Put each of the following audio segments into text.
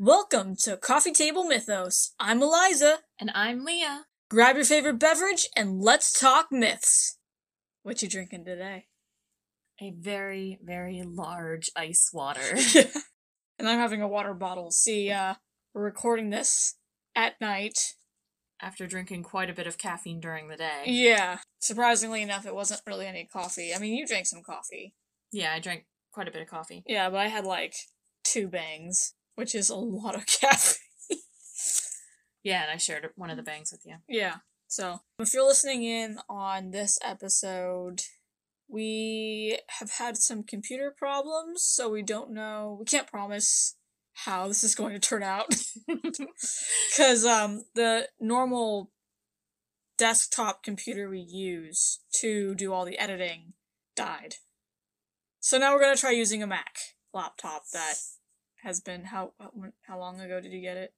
Welcome to Coffee Table Mythos. I'm Eliza. And I'm Leah. Grab your favorite beverage and let's talk myths. What you drinking today? A very, very large ice water. And I'm having a water bottle. See, we're recording this at night. After drinking quite a bit of caffeine during the day. Yeah. Surprisingly enough, it wasn't really any coffee. I mean, you drank some coffee. Yeah, I drank quite a bit of coffee. Yeah, but I had like 2 bangs, which is a lot of caffeine. Yeah, and I shared one of the bangs with you. Yeah. So, if you're listening in on this episode, we have had some computer problems, so we can't promise how this is going to turn out. Because, the normal desktop computer we use to do all the editing died. So now we're going to try using a Mac laptop that has been, how long ago did you get it?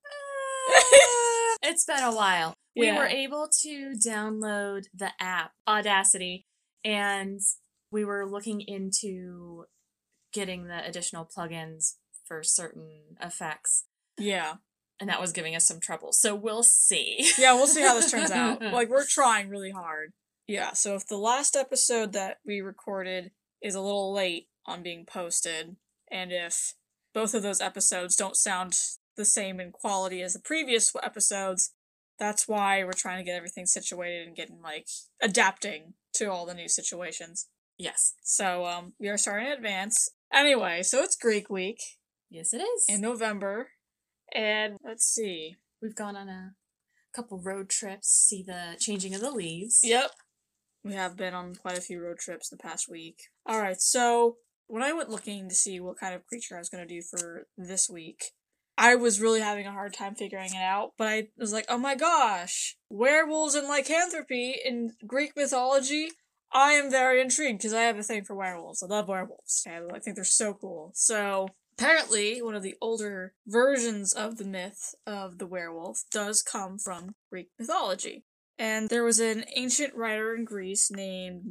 It's been a while. Yeah. We were able to download the app, Audacity, and we were looking into getting the additional plugins for certain effects. Yeah. And that was giving us some trouble. So we'll see. Yeah, we'll see how this turns out. Like, we're trying really hard. Yeah, so if the last episode that we recorded is a little late on being posted, and if both of those episodes don't sound the same in quality as the previous episodes, that's why we're trying to get everything situated and getting, adapting to all the new situations. Yes. So, we are starting in advance. Anyway, so it's Greek Week. Yes, it is. In November. And let's see. We've gone on a couple road trips, see the changing of the leaves. Yep. We have been on quite a few road trips the past week. Alright, so when I went looking to see what kind of creature I was going to do for this week, I was really having a hard time figuring it out, but I was like, oh my gosh, werewolves and lycanthropy in Greek mythology? I am very intrigued because I have a thing for werewolves. I love werewolves. I think they're so cool. So, apparently, one of the older versions of the myth of the werewolf does come from Greek mythology. And there was an ancient writer in Greece named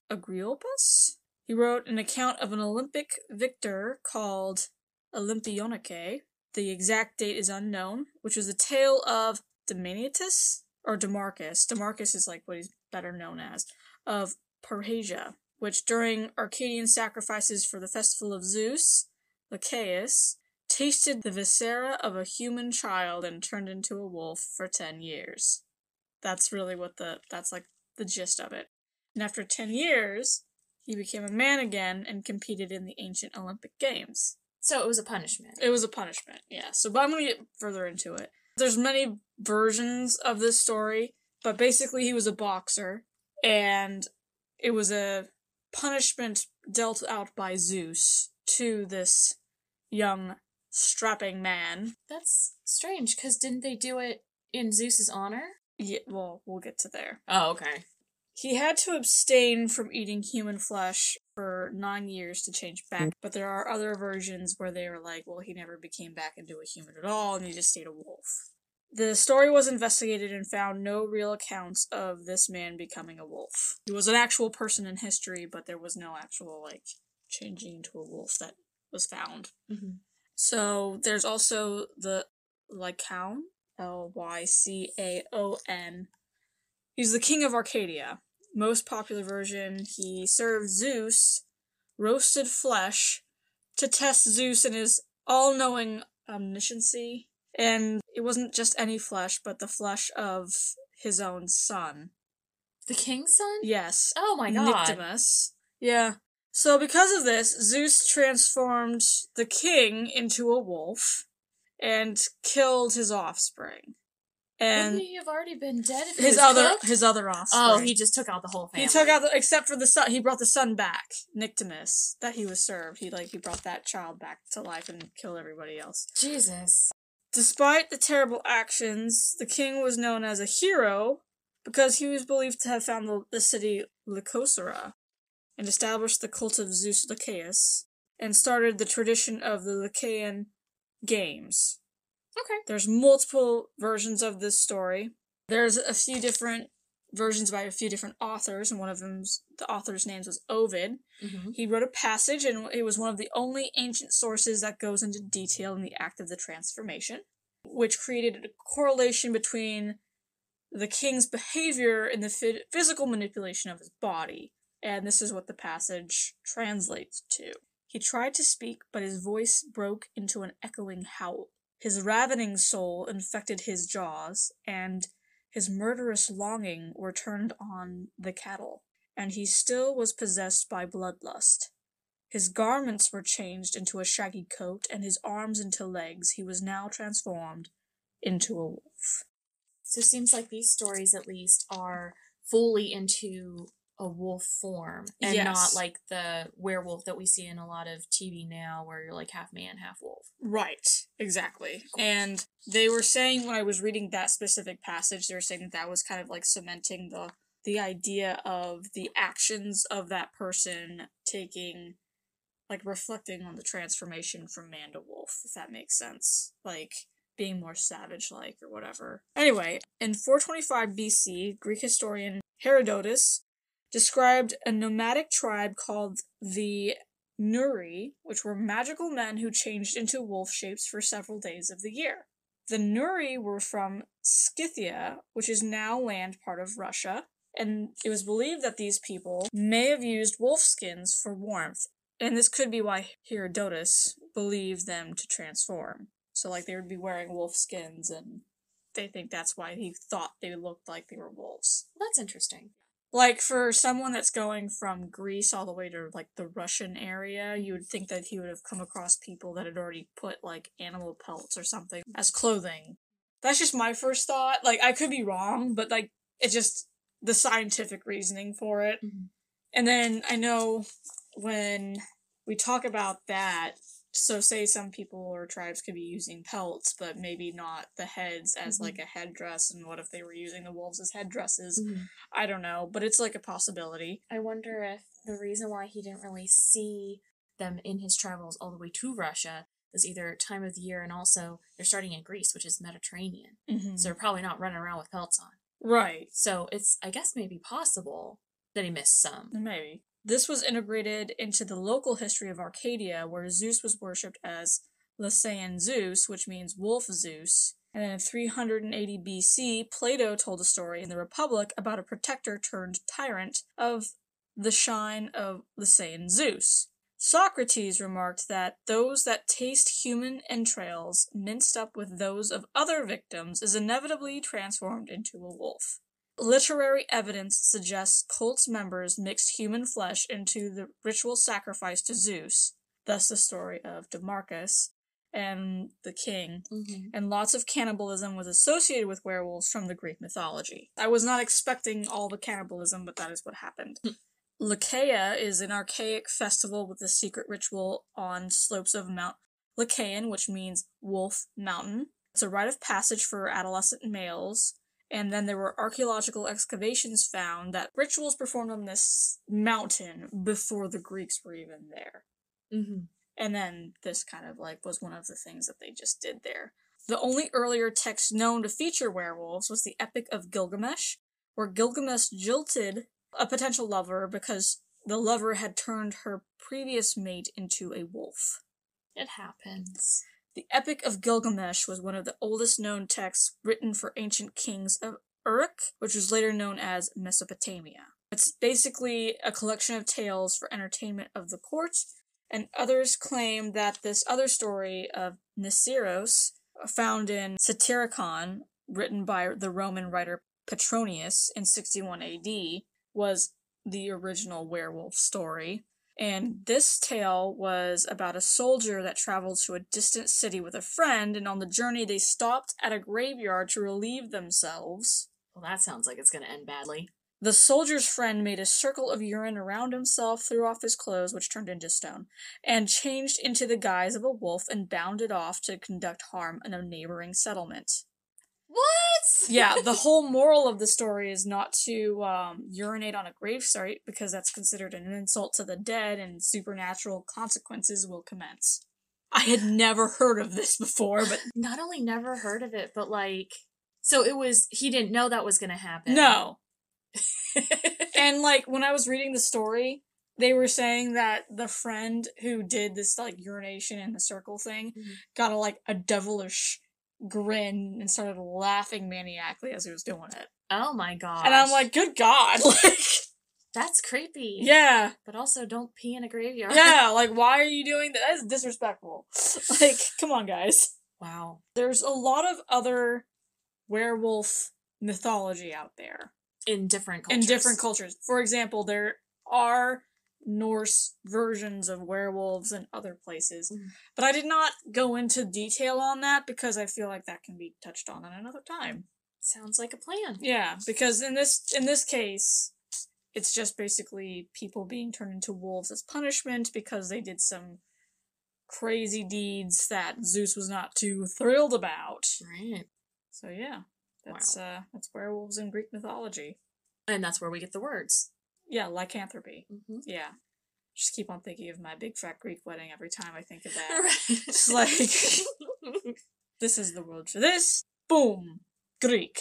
Agriopas. He wrote an account of an Olympic victor called Olympionike. The exact date is unknown, which was a tale of Demanitus, or Demarchus. Demarchus is like what he's better known as, of Parrhasia, which during Arcadian sacrifices for the festival of Zeus, Lycaeus, tasted the viscera of a human child and turned into a wolf for 10 years. That's really that's the gist of it. And after 10 years, he became a man again and competed in the ancient Olympic Games. So it was a punishment. It was a punishment, yeah. So, but I'm going to get further into it. There's many versions of this story, but basically he was a boxer, and it was a punishment dealt out by Zeus to this young, strapping man. That's strange, because didn't they do it in Zeus's honor? Yeah, well, we'll get to there. Oh, okay. He had to abstain from eating human flesh for 9 years to change back, but there are other versions where they were like, well, he never became back into a human at all, and he just stayed a wolf. The story was investigated and found no real accounts of this man becoming a wolf. He was an actual person in history, but there was no actual, changing into a wolf that was found. Mm-hmm. So, there's also the Lycaon, Lycaon. He's the king of Arcadia. Most popular version, he served Zeus roasted flesh to test Zeus and his all-knowing omnisciency. And it wasn't just any flesh, but the flesh of his own son. The king's son? Yes. Oh my god. Nyctimus. Yeah. So because of this, Zeus transformed the king into a wolf and killed his offspring. And wouldn't he have already been dead if he his was other cooked? his other offspring. Oh, he just took out the whole family. He took out except for the son. He brought the son back, Nyctimus, that he was served. He brought that child back to life and killed everybody else. Jesus. Despite the terrible actions, the king was known as a hero because he was believed to have found the city Lycosura and established the cult of Zeus Lycaeus and started the tradition of the Lycaean Games. Okay. There's multiple versions of this story. There's a few different versions by a few different authors, and one of them's the author's name was Ovid. Mm-hmm. He wrote a passage, and it was one of the only ancient sources that goes into detail in the act of the transformation, which created a correlation between the king's behavior and the physical manipulation of his body. And this is what the passage translates to. He tried to speak, but his voice broke into an echoing howl. His ravening soul infected his jaws, and his murderous longing were turned on the cattle, and he still was possessed by bloodlust. His garments were changed into a shaggy coat, and his arms into legs. He was now transformed into a wolf. So it seems like these stories, at least, are fully into a wolf form, and Yes. not like the werewolf that we see in a lot of TV now, where you're like half man, half wolf. Right, exactly. And they were saying, when I was reading that specific passage, they were saying that was kind of like cementing the idea of the actions of that person taking, like, reflecting on the transformation from man to wolf, if that makes sense. Like, being more savage-like or whatever. Anyway, in 425 BC, Greek historian Herodotus described a nomadic tribe called the Nuri, which were magical men who changed into wolf shapes for several days of the year. The Nuri were from Scythia, which is now land part of Russia, and it was believed that these people may have used wolf skins for warmth, and this could be why Herodotus believed them to transform. So, like, they would be wearing wolf skins, and they think that's why he thought they looked like they were wolves. Well, that's interesting. Like, for someone that's going from Greece all the way to, like, the Russian area, you would think that he would have come across people that had already put, like, animal pelts or something as clothing. That's just my first thought. Like, I could be wrong, but, like, it's just the scientific reasoning for it. Mm-hmm. And then I know when we talk about that, so say some people or tribes could be using pelts, but maybe not the heads as like a headdress, and what if they were using the wolves as headdresses? Mm-hmm. I don't know, but it's like a possibility. I wonder if the reason why he didn't really see them in his travels all the way to Russia was either time of the year, and also they're starting in Greece, which is Mediterranean. Mm-hmm. So they're probably not running around with pelts on. Right. So it's, I guess, maybe possible that he missed some. Maybe. This was integrated into the local history of Arcadia, where Zeus was worshipped as Lycaean Zeus, which means wolf Zeus. And in 380 BC, Plato told a story in the Republic about a protector turned tyrant of the shrine of Lycaean Zeus. Socrates remarked that those that taste human entrails minced up with those of other victims is inevitably transformed into a wolf. Literary evidence suggests cult's members mixed human flesh into the ritual sacrifice to Zeus, thus the story of Demarchus and the king, and lots of cannibalism was associated with werewolves from the Greek mythology. I was not expecting all the cannibalism, but that is what happened. Lycaea is an archaic festival with a secret ritual on slopes of Mount Lycaean, which means wolf mountain. It's a rite of passage for adolescent males. And then there were archaeological excavations found that rituals performed on this mountain before the Greeks were even there. Mm-hmm. And then this kind of like was one of the things that they just did there. The only earlier text known to feature werewolves was the Epic of Gilgamesh, where Gilgamesh jilted a potential lover because the lover had turned her previous mate into a wolf. It happens. The Epic of Gilgamesh was one of the oldest known texts written for ancient kings of Uruk, which was later known as Mesopotamia. It's basically a collection of tales for entertainment of the court, and others claim that this other story of Nisiros, found in Satyricon, written by the Roman writer Petronius in 61 AD, was the original werewolf story. And this tale was about a soldier that traveled to a distant city with a friend, and on the journey they stopped at a graveyard to relieve themselves. Well, that sounds like it's going to end badly. The soldier's friend made a circle of urine around himself, threw off his clothes, which turned into stone, and changed into the guise of a wolf and bounded off to conduct harm in a neighboring settlement. What? Yeah, the whole moral of the story is not to urinate on a gravesite, because that's considered an insult to the dead and supernatural consequences will commence. I had never heard of this before, but... Not only never heard of it, but like... So it was... He didn't know that was going to happen. No. And, like, when I was reading the story, they were saying that the friend who did this, like, urination in the circle thing got, a devilish grin and started laughing maniacally as he was doing it. Oh my gosh. And I'm like, good God, like... That's creepy. Yeah. But also, don't pee in a graveyard. Yeah, like, why are you doing that? That is disrespectful. Like, come on, guys. Wow. There's a lot of other werewolf mythology out there. In different cultures. For example, there are Norse versions of werewolves in other places. But I did not go into detail on that because I feel like that can be touched on another time. Sounds like a plan. Yeah, because in this case, it's just basically people being turned into wolves as punishment because they did some crazy deeds that Zeus was not too thrilled about. Right. So yeah, that's werewolves in Greek mythology. And that's where we get the words. Yeah, lycanthropy. Mm-hmm. Yeah. Just keep on thinking of my big fat Greek wedding every time I think of that. Right. It's like, this is the word for this. Boom. Greek.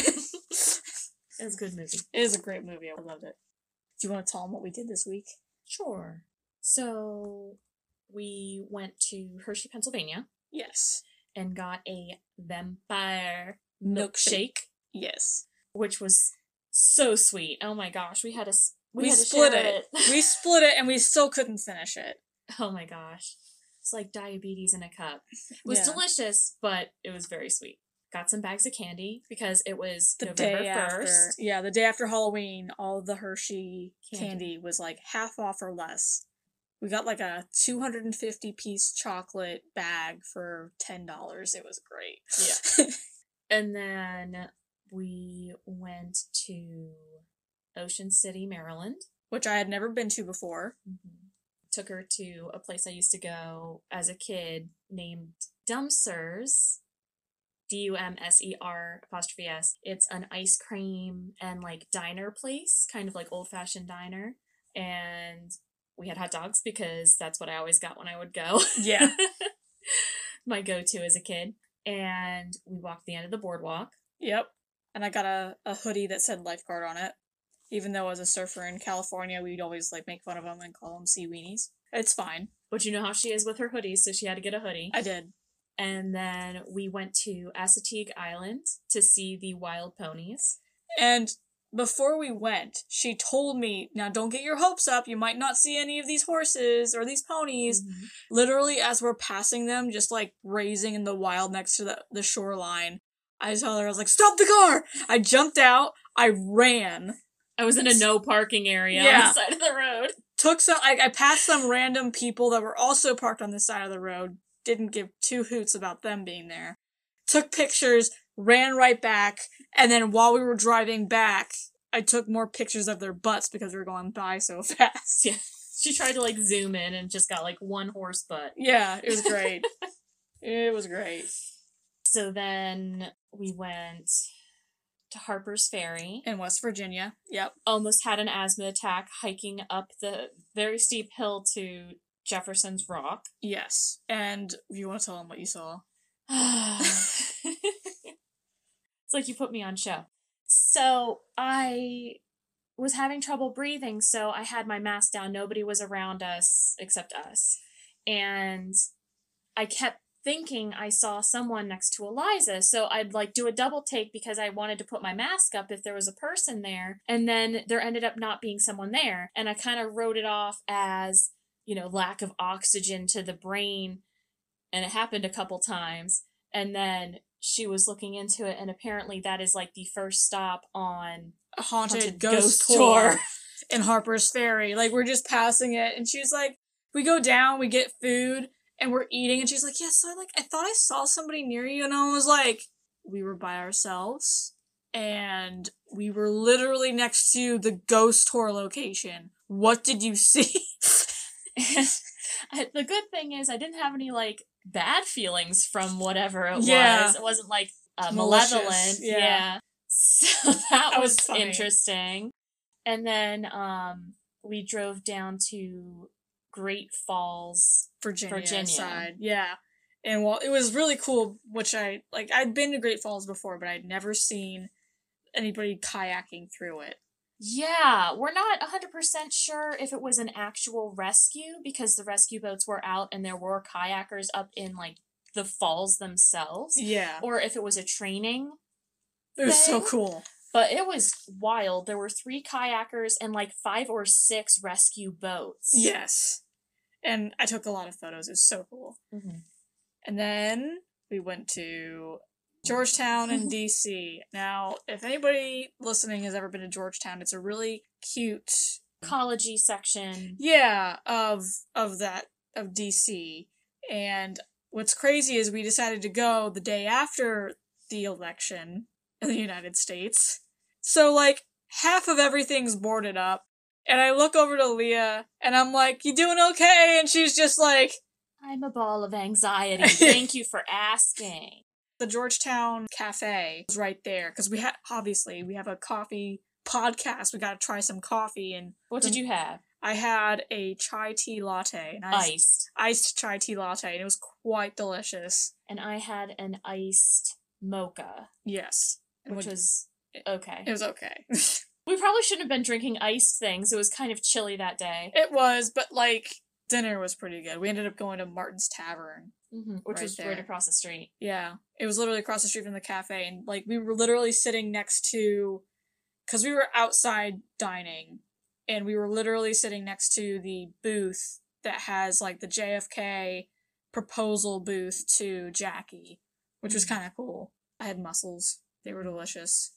It's a good movie. It is a great movie. I loved it. Do you want to tell them what we did this week? Sure. So, we went to Hershey, Pennsylvania. Yes. And got a vampire milkshake. Yes. Which was so sweet. Oh my gosh. We had to split share it. We split it and we still couldn't finish it. Oh my gosh. It's like diabetes in a cup. It was delicious, but it was very sweet. Got some bags of candy because it was November 1st. Yeah, the day after Halloween, all of the Hershey candy was like half off or less. We got like a 250-piece chocolate bag for $10. It was great. Yeah. And then we went to Ocean City, Maryland. Which I had never been to before. Mm-hmm. Took her to a place I used to go as a kid named Dumsers. Dumser''S. It's an ice cream and like diner place, kind of like old-fashioned diner. And we had hot dogs because that's what I always got when I would go. Yeah. My go-to as a kid. And we walked the end of the boardwalk. Yep. And I got a hoodie that said lifeguard on it. Even though as a surfer in California, we'd always like make fun of them and call them sea weenies. It's fine. But you know how she is with her hoodies, so she had to get a hoodie. I did. And then we went to Assateague Island to see the wild ponies. And before we went, she told me, now don't get your hopes up, you might not see any of these horses or these ponies. Mm-hmm. Literally, as we're passing them, just like grazing in the wild next to the shoreline, I told her, I was like, stop the car! I jumped out, I ran. I was in a no parking area on the side of the road. I passed some random people that were also parked on the side of the road. Didn't give two hoots about them being there. Took pictures, ran right back, and then while we were driving back, I took more pictures of their butts because we were going by so fast. Yeah. She tried to like zoom in and just got like one horse butt. Yeah, it was great. It was great. So then we went to Harper's Ferry. In West Virginia. Yep. Almost had an asthma attack hiking up the very steep hill to Jefferson's Rock. Yes. And if you want to tell them what you saw. It's like you put me on show. So I was having trouble breathing, so I had my mask down. Nobody was around us except us. And I kept thinking I saw someone next to Eliza, so I'd like do a double take because I wanted to put my mask up if there was a person there. And then there ended up not being someone there. And I kind of wrote it off as, lack of oxygen to the brain. And it happened a couple times. And then she was looking into it, and apparently that is like the first stop on a haunted ghost tour in Harper's Ferry. Like, we're just passing it, and she's like, we go down, we get food, and we're eating, and she's like, yes, yeah, so I thought I saw somebody near you, and I was like, we were by ourselves, and we were literally next to the ghost tour location. What did you see? And the good thing is I didn't have any, bad feelings from whatever it was. It wasn't, malevolent. Yeah. So that was funny. interesting. And then we drove down to Great Falls, Virginia. Side. Yeah. And it was really cool, which I'd been to Great Falls before, but I'd never seen anybody kayaking through it. Yeah, we're not 100% sure if it was an actual rescue because the rescue boats were out and there were kayakers up in, like, the falls themselves. Yeah. Or if it was a training It was so thing. cool. But it was wild. There were 3 kayakers and, like, 5 or 6 rescue boats. Yes. And I took a lot of photos. It was so cool. Mm-hmm. And then we went to Georgetown and DC. Now, if anybody listening has ever been to Georgetown, it's a really cute Ecology section. Yeah, of DC. And what's crazy is we decided to go the day after the election in the United States. So like half of everything's boarded up. And I look over to Leah and I'm like, "You doing okay?" And she's just like, I'm a ball of anxiety. Thank you for asking. the Georgetown Cafe was right there because we have a coffee podcast. We got to try some coffee. And What did you have? I had a chai tea latte, iced chai tea latte, and it was quite delicious. And I had an iced mocha. Yes, Which was okay. It was okay. We probably shouldn't have been drinking iced things. It was kind of chilly that day. It was, but like dinner was pretty good. We ended up going to Martin's Tavern. Which was right across the street. Yeah. It was literally across the street from the cafe. And, like, we were literally sitting next to... Because we were outside dining. And we were literally sitting next to the booth that has, like, the JFK proposal booth to Jackie. Which was kind of cool. I had mussels. They were delicious.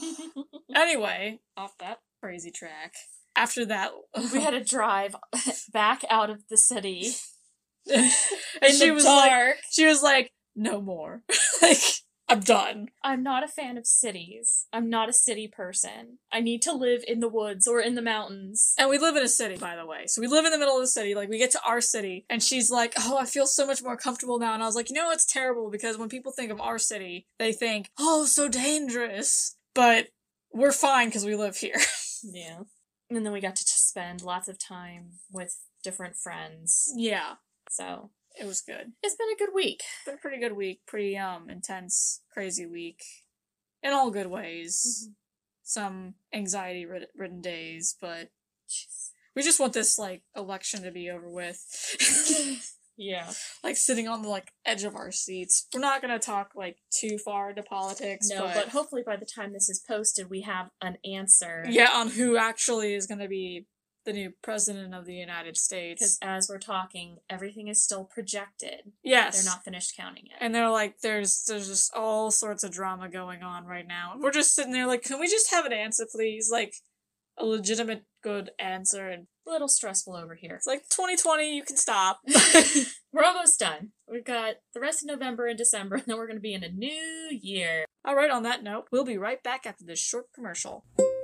Anyway, off that crazy track. After that... we had to drive back out of the city. And she was like, "No more. Like, I'm done." I'm not a fan of cities. I'm not a city person. I need to live in the woods or in the mountains. And we live in a city, by the way. So we live in the middle of the city. Like, we get to our city, and she's like, "Oh, I feel so much more comfortable now." And I was like, it's terrible, because when people think of our city, they think, "Oh, so dangerous." But we're fine because we live here. Yeah. And then we got to spend lots of time with different friends. Yeah. So it was good. It's been a good week. Been a pretty good week. Pretty intense, crazy week. In all good ways. Mm-hmm. Some anxiety ridden days, but we just want this like election to be over with. Yeah. Like sitting on the like edge of our seats. We're not gonna talk like too far into politics. No, but hopefully by the time this is posted we have an answer. Yeah, on who actually is gonna be the new president of the United States. Because as we're talking, everything is still projected. Yes. They're not finished counting it. And they're like, there's just all sorts of drama going on right now. We're just sitting there like, can we just have an answer, please? Like, a legitimate, good answer. And a little stressful over here. It's like 2020, you can stop. We're almost done. We've got the rest of November and December, and then we're going to be in a new year. Alright, on that note, we'll be right back after this short commercial.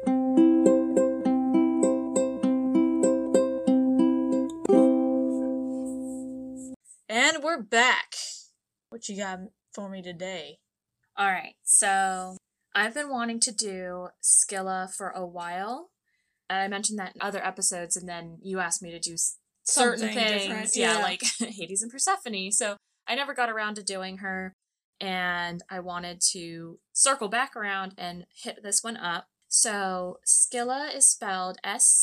And we're back. What you got for me today? Alright, so I've been wanting to do Scylla for a while. I mentioned that in other episodes, and then you asked me to do certain things. Yeah, like Hades and Persephone. So I never got around to doing her, and I wanted to circle back around and hit this one up. So Scylla is spelled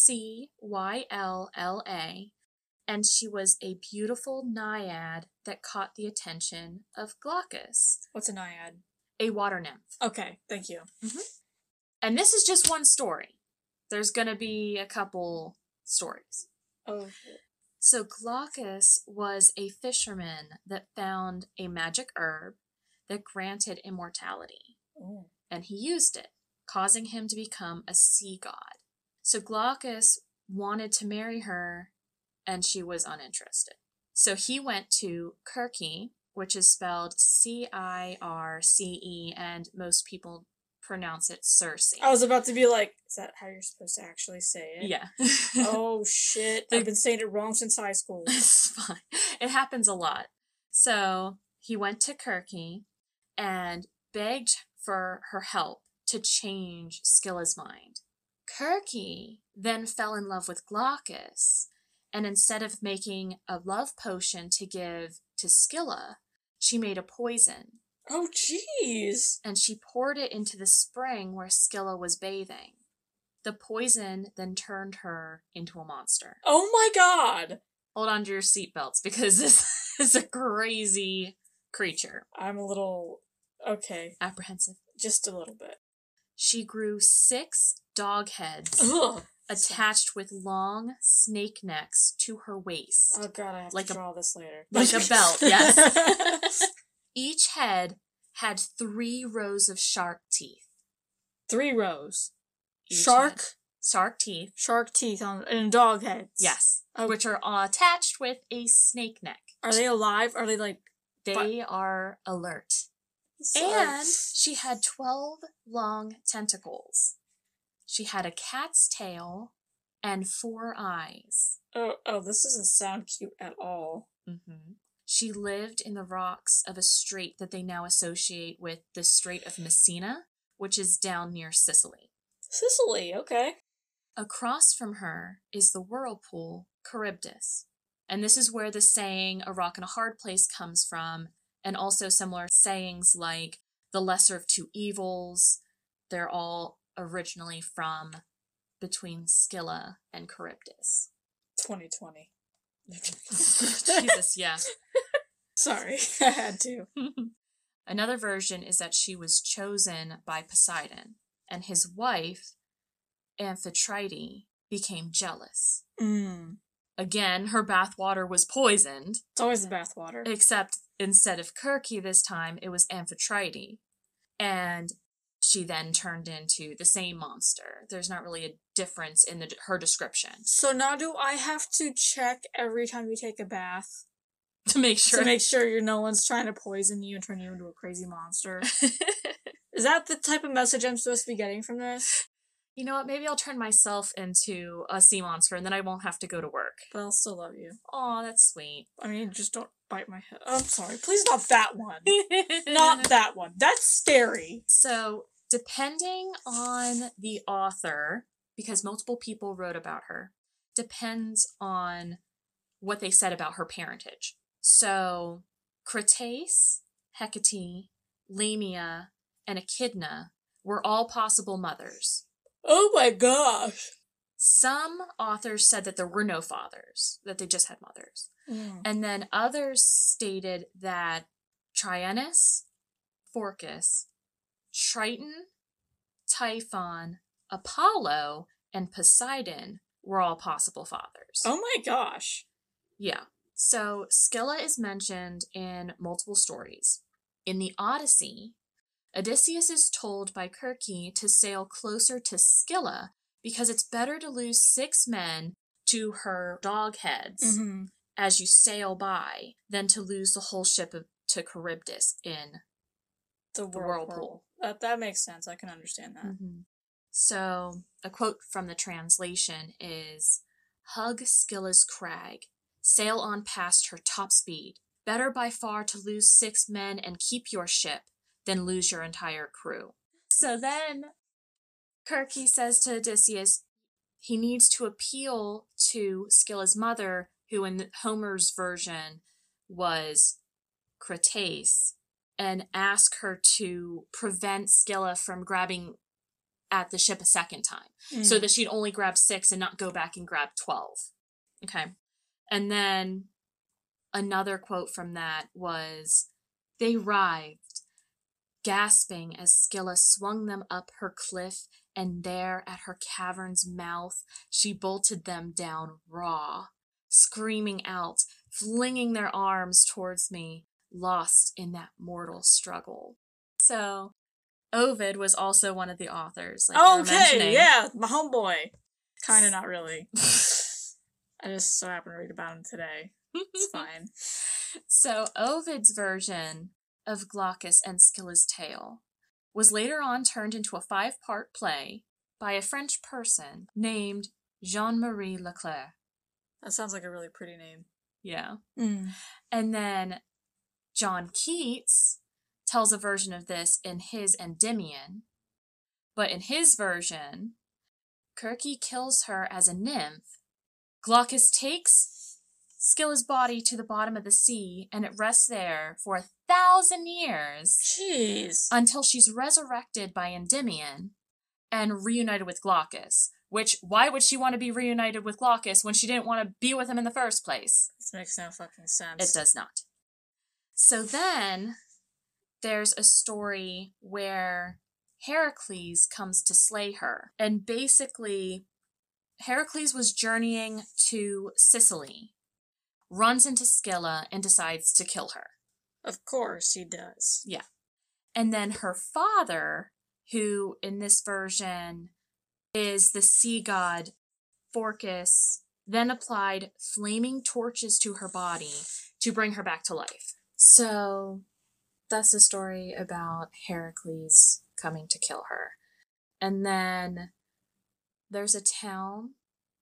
Scylla, and she was a beautiful naiad that caught the attention of Glaucus. What's a naiad? A water nymph. Okay, thank you. Mm-hmm. And this is just one story. There's gonna be a couple stories. Oh. So Glaucus was a fisherman that found a magic herb that granted immortality. Oh. And he used it, causing him to become a sea god. So Glaucus wanted to marry her, and she was uninterested. So he went to Circe, which is spelled Circe, and most people pronounce it Circe. I was about to be like, is that how you're supposed to actually say it? Yeah. Oh, shit. I've been saying it wrong since high school. It's fine. It happens a lot. So he went to Circe and begged for her help to change Scylla's mind. Circe then fell in love with Glaucus, and instead of making a love potion to give to Scylla, she made a poison. Oh, jeez. And she poured it into the spring where Scylla was bathing. The poison then turned her into a monster. Oh my god! Hold on to your seatbelts because this is a crazy creature. I'm a little... okay. Apprehensive. Just a little bit. She grew 6 dog heads Ugh! attached with long snake necks to her waist. Oh god, I have to draw this later. Like a belt, yes. Each head had 3 rows of shark teeth. 3 rows. Each Shark? head. Shark teeth. Shark teeth in dog heads. Yes. Oh. Which are attached with a snake neck. Are they alive? Are they like... They are alert. Sorry. And she had 12 long tentacles. She had a cat's tail and 4 eyes. Oh, this doesn't sound cute at all. Mm-hmm. She lived in the rocks of a strait that they now associate with the Strait of Messina, which is down near Sicily. Sicily, okay. Across from her is the whirlpool Charybdis. And this is where the saying, a rock in a hard place, comes from, and also similar sayings like the lesser of 2 evils. They're all originally from between Scylla and Charybdis. 2020. Jesus, yeah. Sorry, I had to. Another version is that she was chosen by Poseidon, and his wife, Amphitrite, became jealous. Again, her bathwater was poisoned. It's always the bathwater. Except instead of Kirky this time, it was Amphitrite. And she then turned into the same monster. There's not really a difference in her description. So now do I have to check every time you take a bath? To make sure no one's trying to poison you and turn you into a crazy monster? Is that the type of message I'm supposed to be getting from this? You know what, maybe I'll turn myself into a sea monster and then I won't have to go to work. But I'll still love you. Aw, that's sweet. I mean, just don't bite my head. Oh, I'm sorry. Please not that one. Not that one. That's scary. So, depending on the author, because multiple people wrote about her, depends on what they said about her parentage. So, Cratace, Hecate, Lamia, and Echidna were all possible mothers. Oh my gosh. Some authors said that there were no fathers, that they just had mothers. And then others stated that Trienus, Phorcys, Triton, Typhon, Apollo, and Poseidon were all possible fathers. Oh my gosh. Yeah. So Scylla is mentioned in multiple stories. In the Odyssey, Odysseus is told by Kirky to sail closer to Scylla because it's better to lose 6 men to her dog heads as you sail by than to lose the whole ship to Charybdis in the whirlpool. That makes sense. I can understand that. So, a quote from the translation is, "Hug Scylla's crag, sail on past her top speed. Better by far to lose 6 men and keep your ship than lose your entire crew." So then Kirky says to Odysseus he needs to appeal to Scylla's mother, who in Homer's version was Cratace, and ask her to prevent Scylla from grabbing at the ship a second time, so that she'd only grab 6 and not go back and grab 12. Okay. And then another quote from that was, "They writhed, gasping as Scylla swung them up her cliff, and there at her cavern's mouth she bolted them down raw, screaming out, flinging their arms towards me, lost in that mortal struggle." So, Ovid was also one of the authors. Like okay, yeah, my homeboy. Kind of, not really. I just so happened to read about him today. It's fine. So, Ovid's version of Glaucus and Scylla's tale was later on turned into a 5-part play by a French person named Jean-Marie Leclerc. That sounds like a really pretty name. Yeah. And then John Keats tells a version of this in his Endymion, but in his version, Kirky kills her as a nymph. Glaucus takes Scylla's body to the bottom of the sea, and it rests there for 1,000 years. Jeez. Until she's resurrected by Endymion, and reunited with Glaucus. Which, why would she want to be reunited with Glaucus when she didn't want to be with him in the first place? This makes no fucking sense. It does not. So then, there's a story where Heracles comes to slay her. And basically, Heracles was journeying to Sicily, runs into Scylla, and decides to kill her. Of course he does. Yeah. And then her father, who in this version is the sea god Phorcys, then applied flaming torches to her body to bring her back to life. So that's the story about Heracles coming to kill her. And then there's a town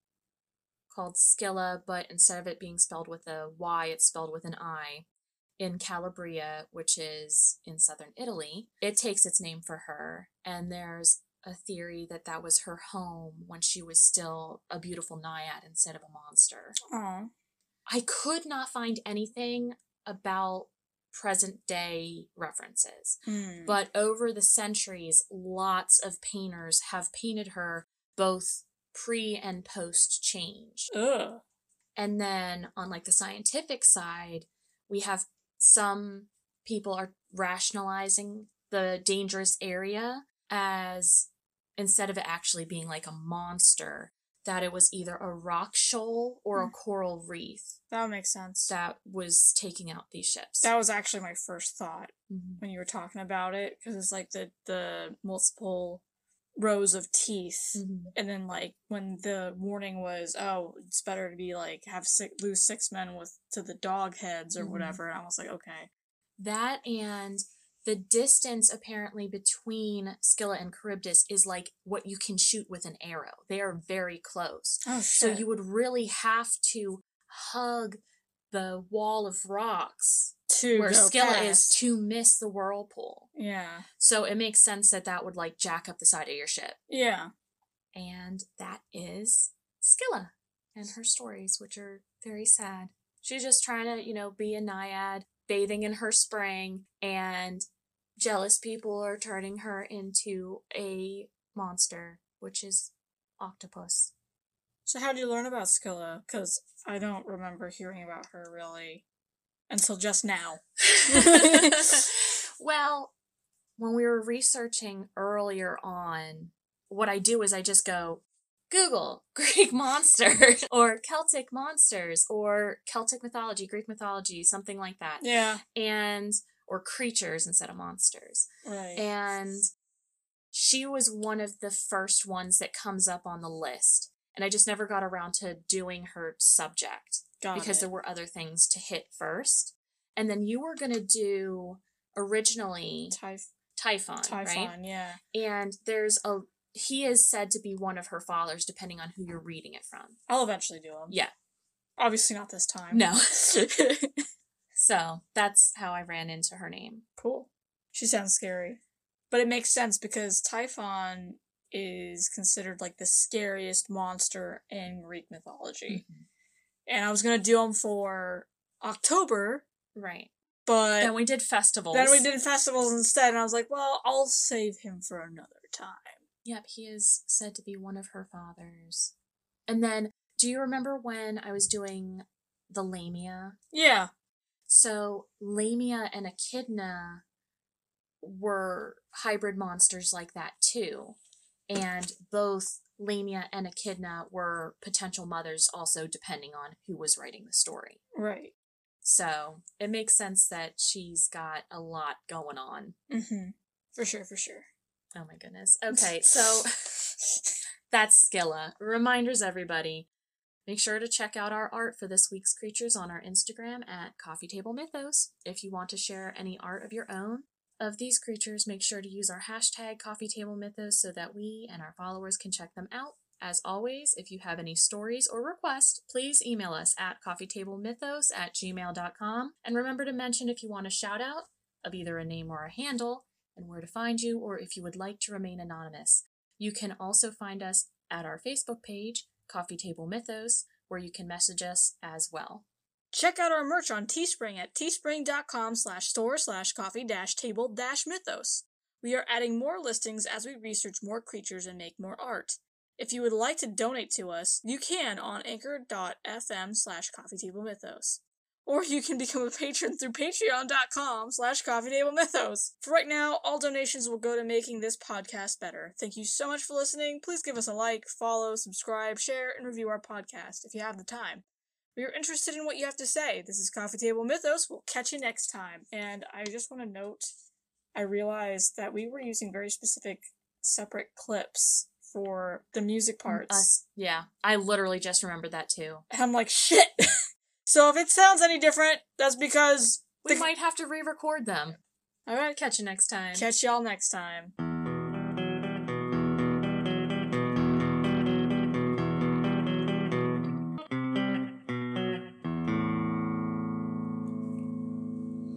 called Scylla, but instead of it being spelled with a Y, it's spelled with an I, in Calabria, which is in southern Italy. It takes its name for her, and there's a theory that that was her home when she was still a beautiful naiad instead of a monster. Aww. I could not find anything about present day references, but over the centuries, lots of painters have painted her both pre and post change. Ugh. And then on like the scientific side, we have some people are rationalizing the dangerous area as, instead of it actually being like a monster, that it was either a rock shoal or a coral reef. That would make sense. That was taking out these ships. That was actually my first thought when you were talking about it, because it's like the multiple rows of teeth, and then like when the warning was, oh, it's better to be like lose 6 men to the dog heads or whatever, and I was like, okay. That and the distance apparently between Scylla and Charybdis is like what you can shoot with an arrow. They are very close. Oh, shit. So you would really have to hug the wall of rocks where Scylla is to miss the whirlpool. Yeah. So it makes sense that that would like jack up the side of your ship. Yeah. And that is Scylla and her stories, which are very sad. She's just trying to, be a naiad, bathing in her spring, and jealous people are turning her into a monster, which is octopus. So how did you learn about Scylla? Because I don't remember hearing about her really until just now. Well, when we were researching earlier on, what I do is I just go, Google Greek monsters or Celtic monsters or Celtic mythology, Greek mythology, something like that. Yeah. Or creatures instead of monsters. Right. And she was one of the first ones that comes up on the list. And I just never got around to doing her subject because there were other things to hit first. And then you were going to do originally Typhon, right? Yeah. And he is said to be one of her fathers, depending on who you're reading it from. I'll eventually do them. Yeah. Obviously not this time. No. So that's how I ran into her name. Cool. She sounds scary. But it makes sense because Typhon is considered like the scariest monster in Greek mythology. And I was going to do them for October. Right. But then we did festivals. Instead, and I was like, well, I'll save him for another time. Yep, he is said to be one of her fathers. And then, do you remember when I was doing the Lamia? Yeah. So, Lamia and Echidna were hybrid monsters like that, too. And both Lamia and Echidna were potential mothers also, depending on who was writing the story. Right. So, it makes sense that she's got a lot going on. For sure. Oh my goodness. Okay, so that's Scylla. Reminders, everybody. Make sure to check out our art for this week's creatures on our Instagram at Coffee Table Mythos. If you want to share any art of your own of these creatures, make sure to use our hashtag Coffee Table Mythos so that we and our followers can check them out. As always, if you have any stories or requests, please email us at coffeetablemythos@gmail.com. And remember to mention if you want a shout out of either a name or a handle, and where to find you, or if you would like to remain anonymous. You can also find us at our Facebook page, Coffee Table Mythos, where you can message us as well. Check out our merch on Teespring at teespring.com/store/coffee-table-mythos. We are adding more listings as we research more creatures and make more art. If you would like to donate to us, you can on anchor.fm/coffeetablemythos. Or you can become a patron through patreon.com/coffeetablemythos. For right now, all donations will go to making this podcast better. Thank you so much for listening. Please give us a like, follow, subscribe, share, and review our podcast if you have the time. We are interested in what you have to say. This is Coffee Table Mythos. We'll catch you next time. And I just want to note, I realized that we were using very specific separate clips for the music parts. Yeah, I literally just remembered that too. And I'm like, shit! So if it sounds any different, that's because... We might have to re-record them. Alright. Catch you next time. Catch y'all next time.